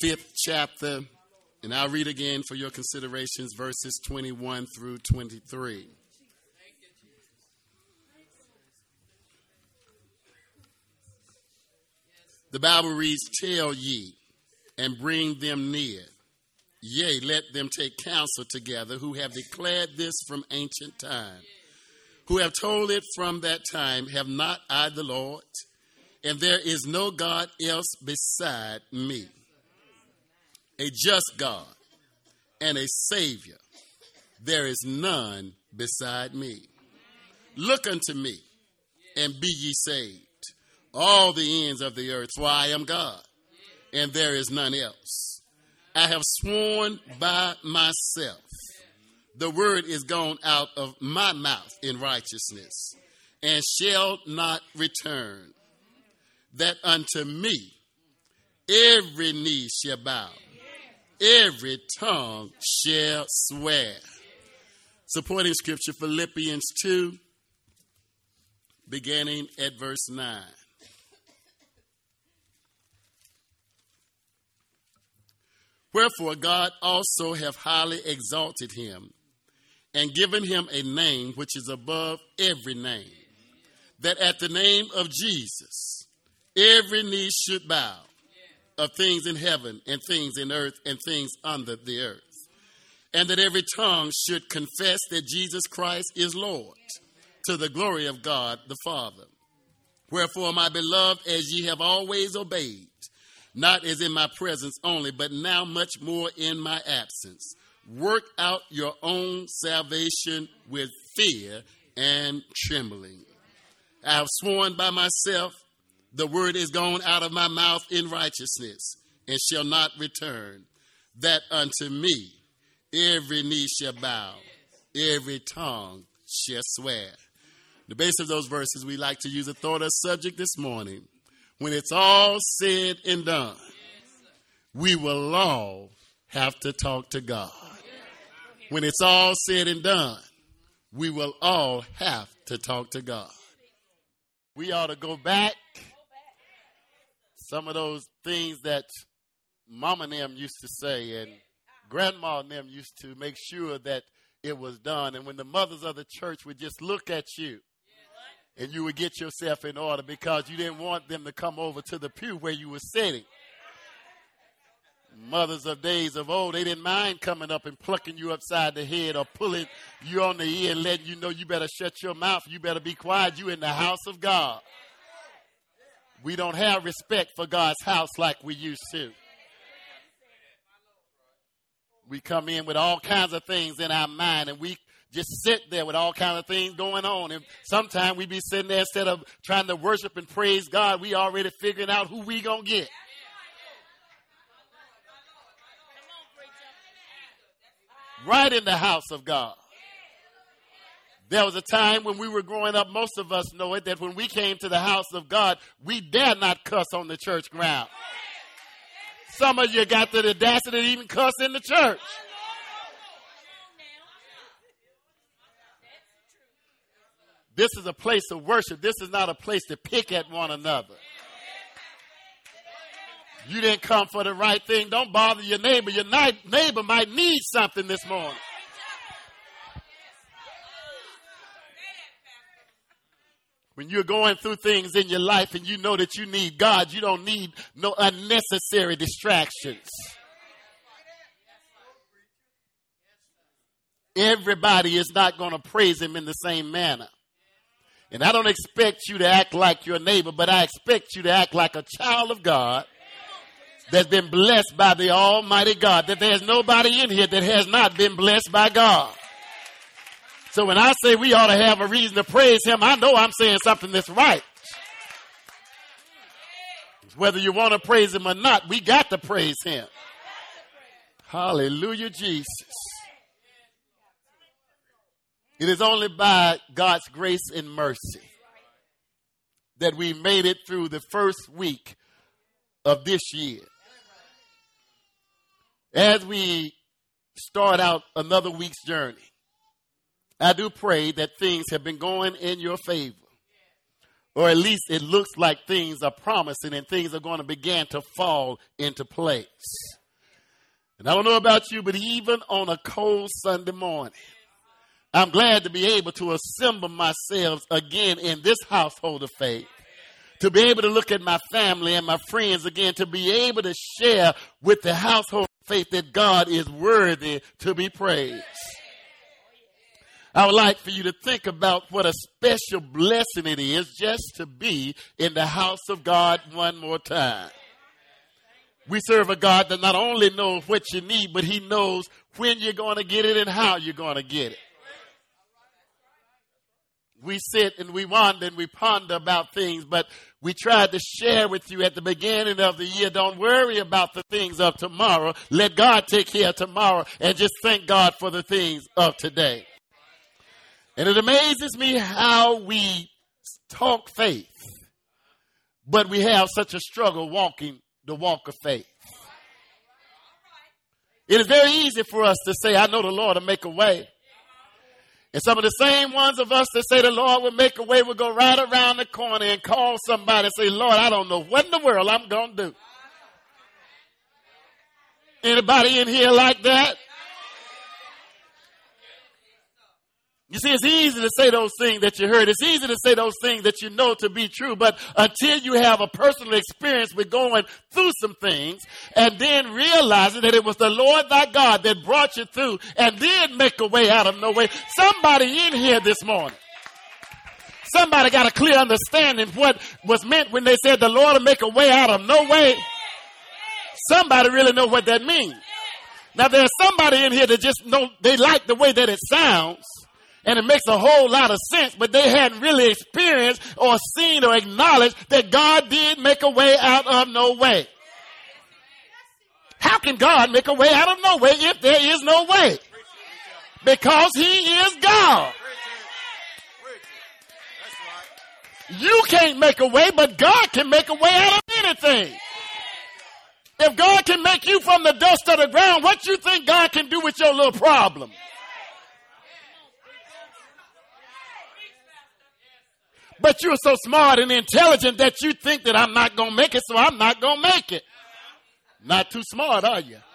5th chapter, and I'll read again for your considerations, verses 21 through 23. The Bible reads, "Tell ye, and bring them near. Yea, let them take counsel together, who have declared this from ancient time, who have told it from that time. Have not I the Lord? And there is no God else beside me, a just God and a Savior. There is none beside me. Look unto me, and be ye saved, all the ends of the earth, for I am God, and there is none else. I have sworn by myself, the word is gone out of my mouth in righteousness, and shall not return, that unto me every knee shall bow, every tongue shall swear." Supporting scripture, Philippians 2, beginning at verse 9. "Wherefore God also hath highly exalted him, and given him a name which is above every name, that at the name of Jesus every knee should bow, of things in heaven and things in earth and things under the earth, and that every tongue should confess that Jesus Christ is Lord, to the glory of God the Father. Wherefore, my beloved, as ye have always obeyed, not as in my presence only, but now much more in my absence, work out your own salvation with fear and trembling. I have sworn by myself, the word is gone out of my mouth in righteousness, and shall not return, that unto me every knee shall bow, every tongue shall swear." The base of those verses, we like to use a thought or subject this morning. When it's all said and done, we will all have to talk to God. When it's all said and done, we will all have to talk to God. We ought to go back. Some of those things that Mama and them used to say and Grandma and them used to make sure that it was done. And when the mothers of the church would just look at you, and you would get yourself in order because you didn't want them to come over to the pew where you were sitting. Mothers of days of old, they didn't mind coming up and plucking you upside the head or pulling you on the ear and letting you know you better shut your mouth. You better be quiet. You in the house of God. We don't have respect for God's house like we used to. We come in with all kinds of things in our mind, and we just sit there with all kinds of things going on. And sometimes we be sitting there, instead of trying to worship and praise God, we already figuring out who we going to get. Right in the house of God. There was a time when we were growing up, most of us know it, that when we came to the house of God, we dare not cuss on the church ground. Some of you got the audacity to even cuss in the church. This is a place of worship. This is not a place to pick at one another. You didn't come for the right thing. Don't bother your neighbor. Your neighbor might need something this morning. When you're going through things in your life and you know that you need God, you don't need no unnecessary distractions. Everybody is not going to praise him in the same manner. And I don't expect you to act like your neighbor, but I expect you to act like a child of God that's been blessed by the Almighty God, that there's nobody in here that has not been blessed by God. So when I say we ought to have a reason to praise him, I know I'm saying something that's right. Whether you want to praise him or not, we got to praise him. Hallelujah, Jesus. It is only by God's grace and mercy that we made it through the first week of this year. As we start out another week's journey, I do pray that things have been going in your favor. Or at least it looks like things are promising and things are going to begin to fall into place. And I don't know about you, but even on a cold Sunday morning, I'm glad to be able to assemble myself again in this household of faith, to be able to look at my family and my friends again, to be able to share with the household of faith that God is worthy to be praised. I would like for you to think about what a special blessing it is just to be in the house of God one more time. We serve a God that not only knows what you need, but he knows when you're going to get it and how you're going to get it. We sit and we wander and we ponder about things, but we tried to share with you at the beginning of the year, don't worry about the things of tomorrow. Let God take care of tomorrow and just thank God for the things of today. And it amazes me how we talk faith, but we have such a struggle walking the walk of faith. It is very easy for us to say, I know the Lord will make a way. And some of the same ones of us that say the Lord will make a way will go right around the corner and call somebody and say, Lord, I don't know what in the world I'm going to do. Anybody in here like that? You see, it's easy to say those things that you heard. It's easy to say those things that you know to be true. But until you have a personal experience with going through some things and then realizing that it was the Lord thy God that brought you through and did make a way out of no way. Somebody in here this morning, somebody got a clear understanding of what was meant when they said the Lord will make a way out of no way. Somebody really know what that means. Now there's somebody in here that just know they like the way that it sounds. And it makes a whole lot of sense, but they hadn't really experienced or seen or acknowledged that God did make a way out of no way. How can God make a way out of no way if there is no way? Because he is God. You can't make a way, but God can make a way out of anything. If God can make you from the dust of the ground, what you think God can do with your little problem? But you're so smart and intelligent that you think that I'm not going to make it, so I'm not going to make it. Not too smart, are you?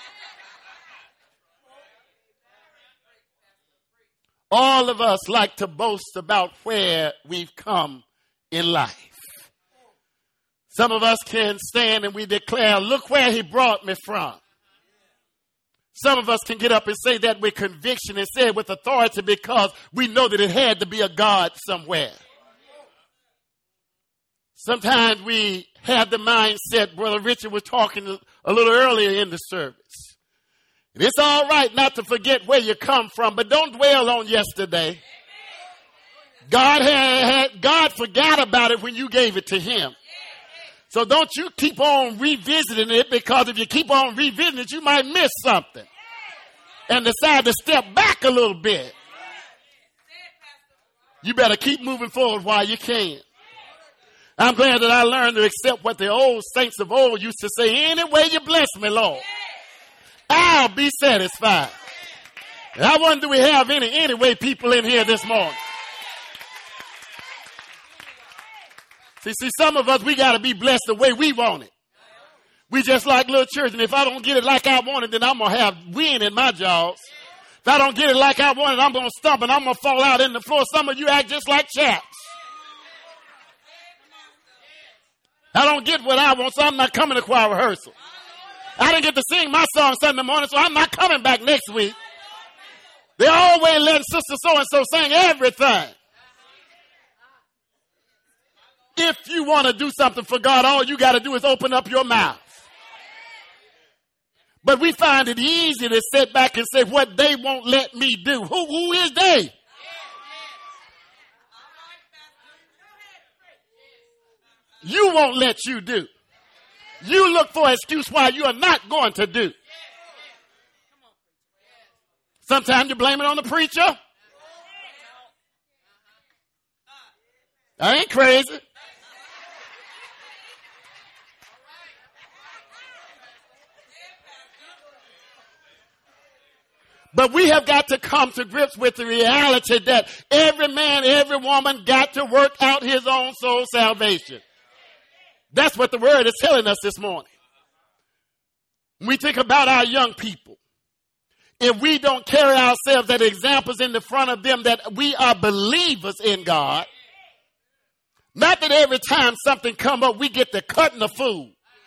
All of us like to boast about where we've come in life. Some of us can stand and we declare, look where he brought me from. Some of us can get up and say that with conviction and say it with authority because we know that it had to be a God somewhere. Sometimes we have the mindset, Brother Richard was talking a little earlier in the service. It's all right not to forget where you come from, but don't dwell on yesterday. God forgot about it when you gave it to him. So don't you keep on revisiting it, because if you keep on revisiting it, you might miss something and decide to step back a little bit. You better keep moving forward while you can. I'm glad that I learned to accept what the old saints of old used to say. Any way you bless me, Lord, I'll be satisfied. And I wonder, do we have any way people in here this morning? See, some of us, we got to be blessed the way we want it. We just like little children. If I don't get it like I want it, then I'm going to have wind in my jaws. If I don't get it like I want it, I'm going to stump and I'm going to fall out in the floor. Some of you act just like chaps. I don't get what I want, so I'm not coming to choir rehearsal. I didn't get to sing my song Sunday morning, so I'm not coming back next week. They always letting Sister So-and-so sing everything. If you want to do something for God, all you got to do is open up your mouth. But we find it easy to sit back and say what they won't let me do. Who is they? You won't let you do. You look for an excuse why you are not going to do. Sometimes you blame it on the preacher. I ain't crazy. But we have got to come to grips with the reality that every man, every woman got to work out his own soul salvation. That's what the word is telling us this morning. When we think about our young people, if we don't carry ourselves as examples in the front of them that we are believers in God, not that every time something come up, we get to cutting the food.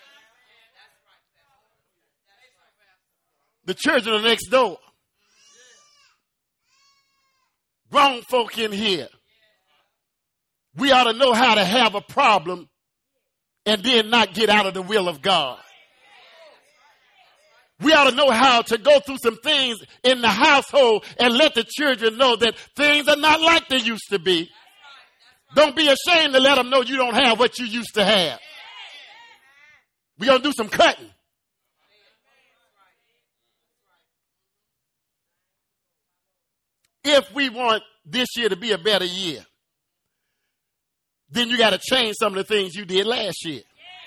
The children are next door. Grown folk in here. We ought to know how to have a problem and then not get out of the will of God. We ought to know how to go through some things in the household and let the children know that things are not like they used to be. Don't be ashamed to let them know you don't have what you used to have. We're going to do some cutting. If we want this year to be a better year, then you got to change some of the things you did last year.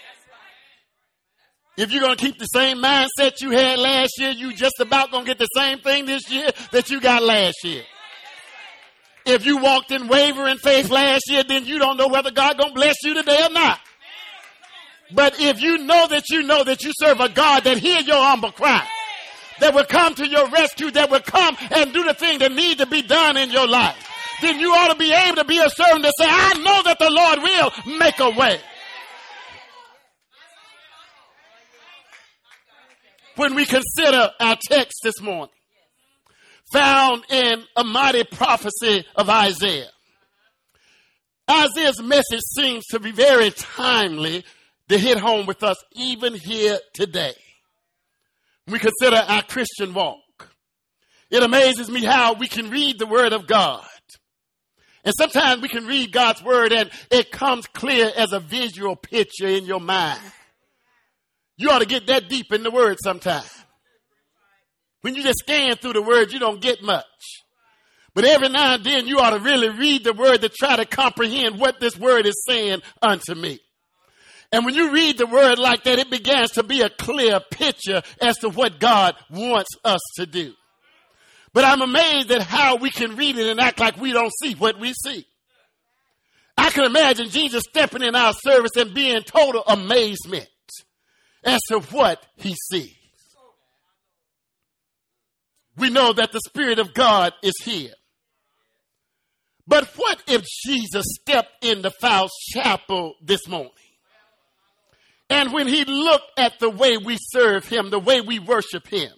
If you're going to keep the same mindset you had last year, you just about going to get the same thing this year that you got last year. If you walked in wavering faith last year, then you don't know whether God going to bless you today or not. But if you know that you serve a God that hears your humble cry, that will come to your rescue, that will come and do the thing that need to be done in your life, then you ought to be able to be a servant to say, I know that the Lord will make a way. When we consider our text this morning, found in a mighty prophecy of Isaiah, Isaiah's message seems to be very timely to hit home with us even here today. We consider our Christian walk. It amazes me how we can read the word of God. And sometimes we can read God's word and it comes clear as a visual picture in your mind. You ought to get that deep in the word sometime. When you just scan through the word, you don't get much. But every now and then you ought to really read the word to try to comprehend what this word is saying unto me. And when you read the word like that, it begins to be a clear picture as to what God wants us to do. But I'm amazed at how we can read it and act like we don't see what we see. I can imagine Jesus stepping in our service and being in total amazement as to what he sees. We know that the Spirit of God is here. But what if Jesus stepped into Fowles Chapel this morning? And when he looked at the way we serve him, the way we worship him,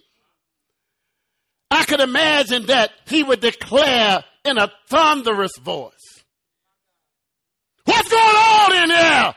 I could imagine that he would declare in a thunderous voice, what's going on in there?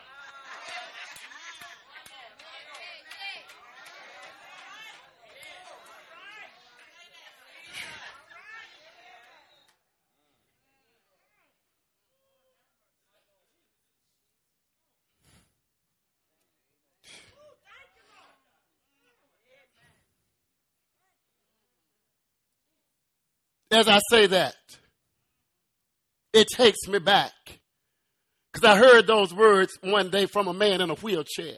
As I say that, it takes me back because I heard those words one day from a man in a wheelchair.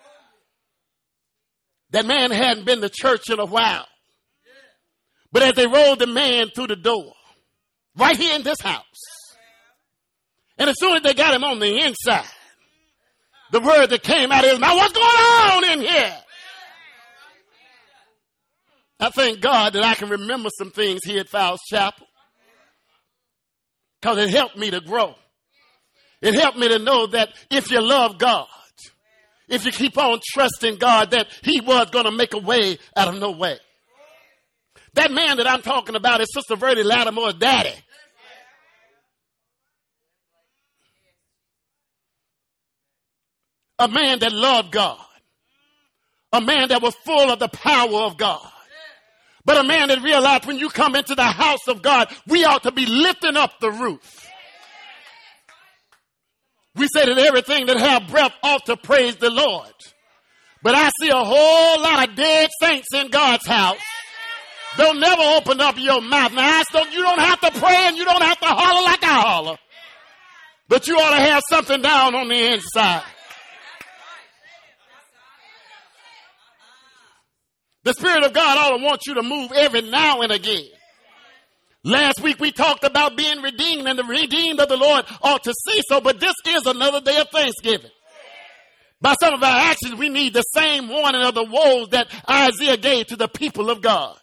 That man hadn't been to church in a while. But as they rolled the man through the door, right here in this house, and as soon as they got him on the inside, the word that came out of his mouth, what's going on in here? I thank God that I can remember some things here at Fowles Chapel because it helped me to grow. It helped me to know that if you love God, if you keep on trusting God, that he was going to make a way out of no way. That man that I'm talking about is Sister Verdi Lattimore's daddy. A man that loved God. A man that was full of the power of God. But a man that realized when you come into the house of God, we ought to be lifting up the roof. We say that everything that have breath ought to praise the Lord. But I see a whole lot of dead saints in God's house. Don't never open up your mouth. Now, you don't have to pray and you don't have to holler like I holler. But you ought to have something down on the inside. The Spirit of God ought to want you to move every now and again. Last week we talked about being redeemed, and the redeemed of the Lord ought to say so, but this is another day of Thanksgiving. By some of our actions, we need the same warning of the woes that Isaiah gave to the people of God.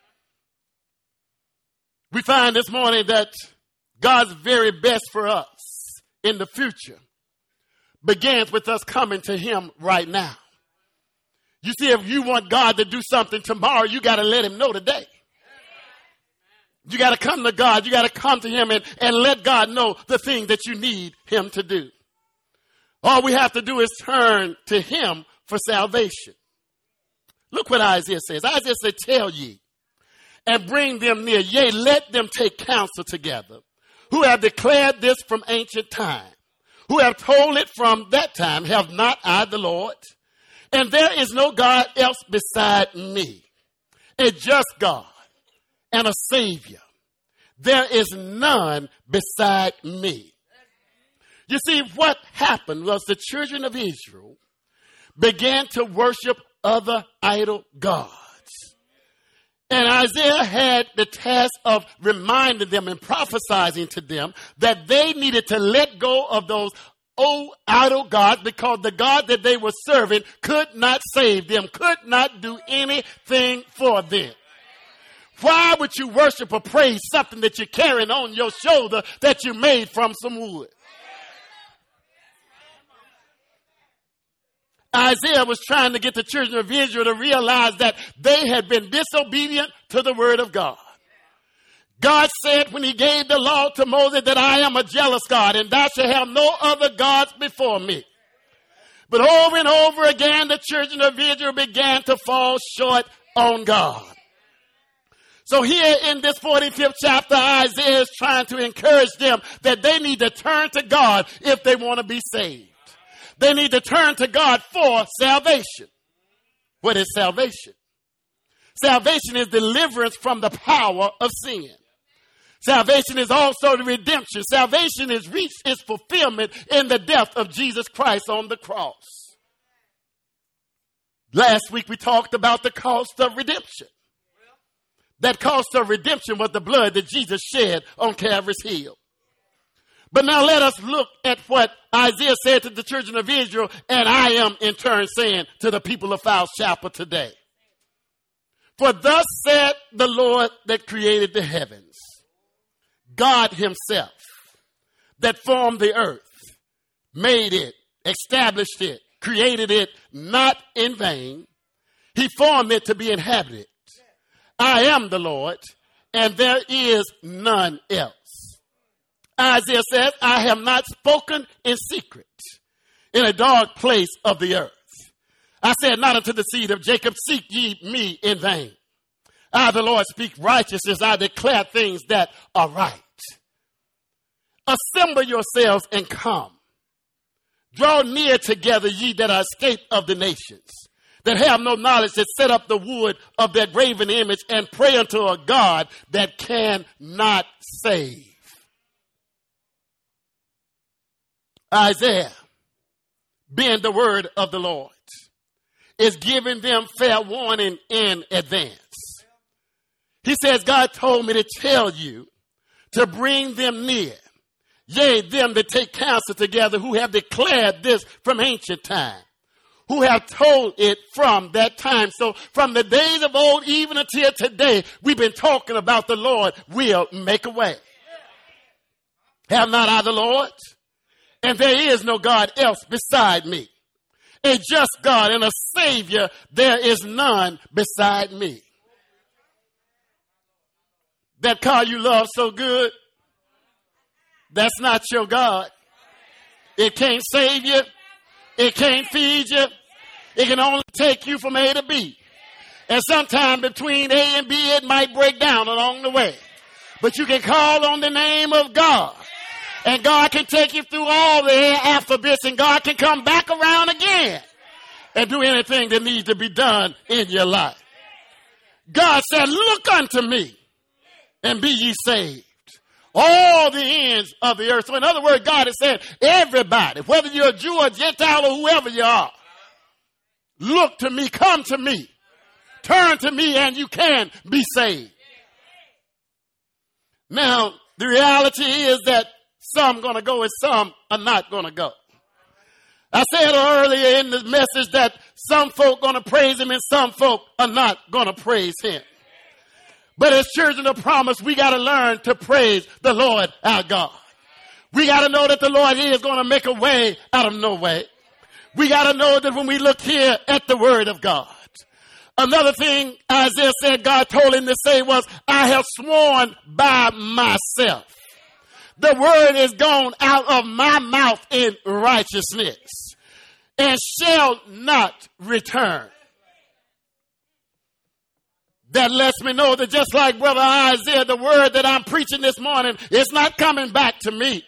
We find this morning that God's very best for us in the future begins with us coming to him right now. You see, if you want God to do something tomorrow, you got to let him know today. You got to come to God. You got to come to him and let God know the thing that you need him to do. All we have to do is turn to him for salvation. Look what Isaiah says. Isaiah said, tell ye and bring them near. Yea, let them take counsel together, who have declared this from ancient time, who have told it from that time. Have not I the Lord? And there is no God else beside me, a just God and a Savior. There is none beside me. You see, what happened was the children of Israel began to worship other idol gods. And Isaiah had the task of reminding them and prophesying to them that they needed to let go of those old idol gods, because the God that they were serving could not save them, could not do anything for them. Why would you worship or praise something that you're carrying on your shoulder that you made from some wood? Isaiah was trying to get the children of Israel to realize that they had been disobedient to the word of God. God said when he gave the law to Moses that I am a jealous God, and thou shalt have no other gods before me. But over and over again, the children of Israel began to fall short on God. So here in this 45th chapter, Isaiah is trying to encourage them that they need to turn to God if they want to be saved. They need to turn to God for salvation. What is salvation? Salvation is deliverance from the power of sin. Salvation is also the redemption. Salvation is reached its fulfillment in the death of Jesus Christ on the cross. Last week we talked about the cost of redemption. That cost of redemption was the blood that Jesus shed on Calvary's hill. But now let us look at what Isaiah said to the children of Israel, and I am in turn saying to the people of Fowles Chapel today. For thus said the Lord that created the heavens, God himself, that formed the earth, made it, established it, created it not in vain. He formed it to be inhabited. I am the Lord, and there is none else. Isaiah says, I have not spoken in secret in a dark place of the earth. I said not unto the seed of Jacob, seek ye me in vain. I, the Lord, speak righteousness. I declare things that are right. Assemble yourselves and come. Draw near together, ye that are escaped of the nations, that have no knowledge, that set up the wood of that graven image and pray unto a God that cannot save. Isaiah, being the word of the Lord, is giving them fair warning in advance. He says, God told me to tell you to bring them near. Yea, them that take counsel together, who have declared this from ancient time, who have told it from that time. So from the days of old, even until today, we've been talking about the Lord will make a way. Have not I the Lord? And there is no God else beside me. A just God and a Savior, there is none beside me. That car you love so good, that's not your God. It can't save you. It can't feed you. It can only take you from A to B. And sometime between A and B, it might break down along the way. But you can call on the name of God. And God can take you through all the alphabets, and God can come back around again and do anything that needs to be done in your life. God said, look unto me and be ye saved, all the ends of the earth. So in other words, God has said, everybody, whether you're a Jew or Gentile or whoever you are, look to me, come to me, turn to me and you can be saved. Now, the reality is that some going to go and some are not going to go. I said earlier in the message that some folk going to praise him and some folk are not going to praise him. But as children of promise, we got to learn to praise the Lord our God. We got to know that the Lord is going to make a way out of no way. We got to know that when we look here at the word of God. Another thing Isaiah said God told him to say was, I have sworn by myself. The word is gone out of my mouth in righteousness and shall not return. That lets me know that just like Brother Isaiah, the word that I'm preaching this morning is not coming back to me,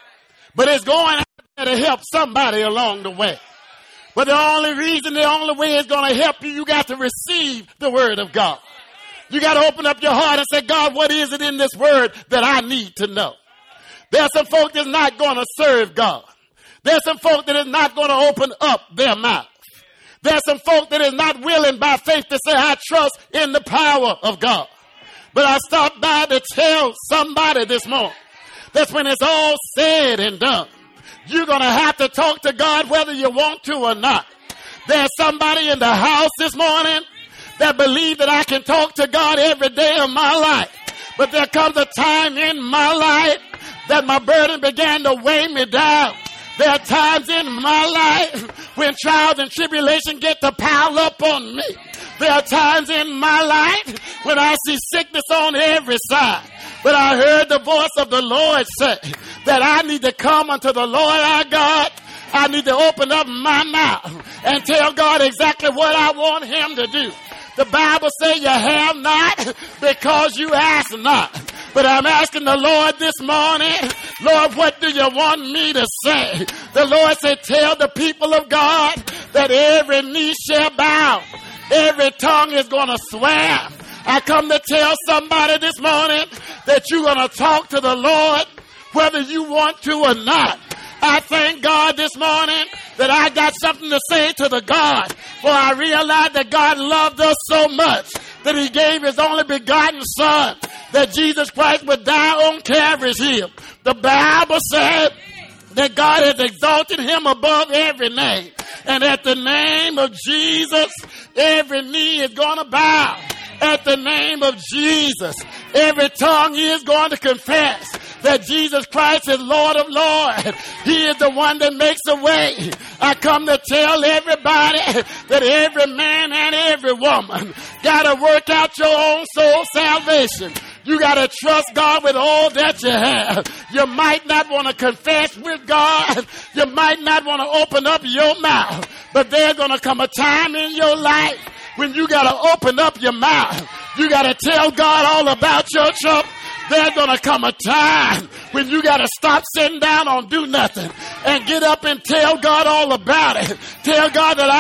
but it's going out there to help somebody along the way. But the only way it's going to help you, you got to receive the word of God. You got to open up your heart and say, God, what is it in this word that I need to know? There's some folk that's not going to serve God. There's some folk that is not going to open up their mouth. There's some folk that is not willing by faith to say, I trust in the power of God. But I stopped by to tell somebody this morning that's when it's all said and done, you're going to have to talk to God whether you want to or not. There's somebody in the house this morning that believe that I can talk to God every day of my life. But there comes a time in my life that my burden began to weigh me down. There are times in my life when trials and tribulation get to pile up on me. There are times in my life when I see sickness on every side. But I heard the voice of the Lord say that I need to come unto the Lord our God. I need to open up my mouth and tell God exactly what I want him to do. The Bible says you have not because you ask not. But I'm asking the Lord this morning, Lord, what do you want me to say? The Lord said, tell the people of God that every knee shall bow. Every tongue is going to swear. I come to tell somebody this morning that you're going to talk to the Lord whether you want to or not. I thank God this morning that I got something to say to the God, for I realized that God loved us so much that he gave his only begotten son, that Jesus Christ would die on Calvary's hill. The Bible said that God has exalted him above every name. And at the name of Jesus, every knee is going to bow. At the name of Jesus, every tongue is going to confess that Jesus Christ is Lord of Lords. He is the one that makes a way. I come to tell everybody that every man and every woman got to work out your own soul salvation. You got to trust God with all that you have. You might not want to confess with God. You might not want to open up your mouth. But there's going to come a time in your life when you got to open up your mouth. You got to tell God all about your trouble. There's going to come a time when you got to stop sitting down on do nothing and get up and tell God all about it. Tell God that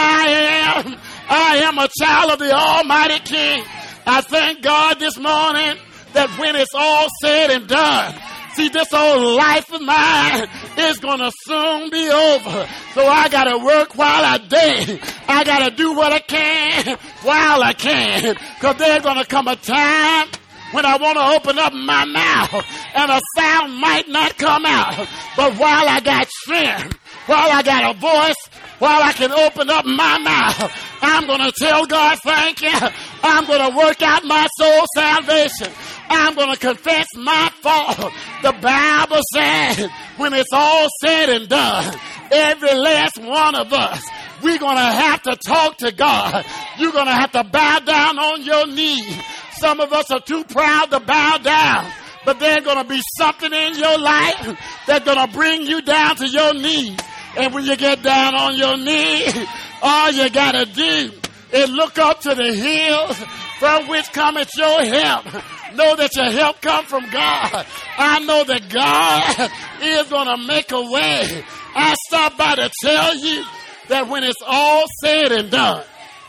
I am a child of the Almighty King. I thank God this morning that when it's all said and done, see, this old life of mine is going to soon be over. So I got to work while I dare. I got to do what I can while I can. Because there's going to come a time when I want to open up my mouth and a sound might not come out. But while I got strength, while I got a voice, while I can open up my mouth, I'm going to tell God thank you. I'm going to work out my soul salvation. I'm going to confess my fault. The Bible says when it's all said and done, every last one of us, we're going to have to talk to God. You're going to have to bow down on your knees. Some of us are too proud to bow down, but there's going to be something in your life that's going to bring you down to your knees. And when you get down on your knees, all you got to do is look up to the hills from which cometh your help. Know that your help come from God. I know that God is going to make a way. I stopped by to tell you that when it's all said and done,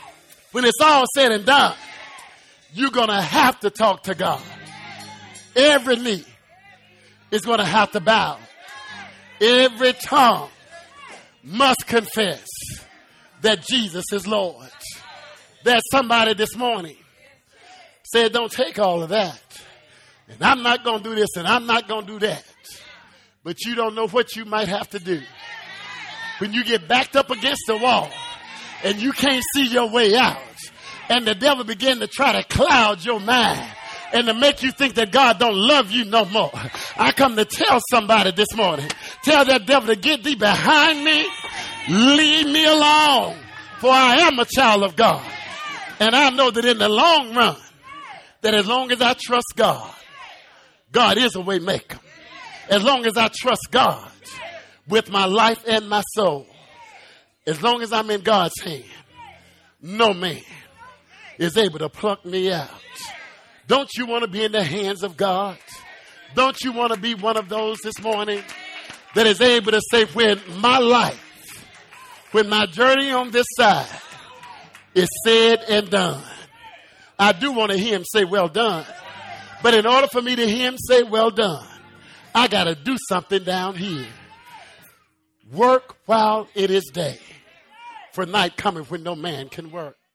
you're going to have to talk to God. Every knee is going to have to bow. Every tongue must confess that Jesus is Lord. There's somebody this morning said, don't take all of that. And I'm not going to do this and I'm not going to do that. But you don't know what you might have to do. When you get backed up against the wall and you can't see your way out, and the devil begin to try to cloud your mind and to make you think that God don't love you no more. I come to tell somebody this morning, tell that devil to get thee behind me, leave me alone, for I am a child of God. And I know that in the long run, that as long as I trust God, God is a way maker. As long as I trust God with my life and my soul, as long as I'm in God's hand, no man is able to pluck me out. Don't you want to be in the hands of God? Don't you want to be one of those this morning that is able to say, when my life, when my journey on this side is said and done, I do want to hear him say, well done. But in order for me to hear him say, well done, I got to do something down here. Work while it is day, for night cometh when no man can work.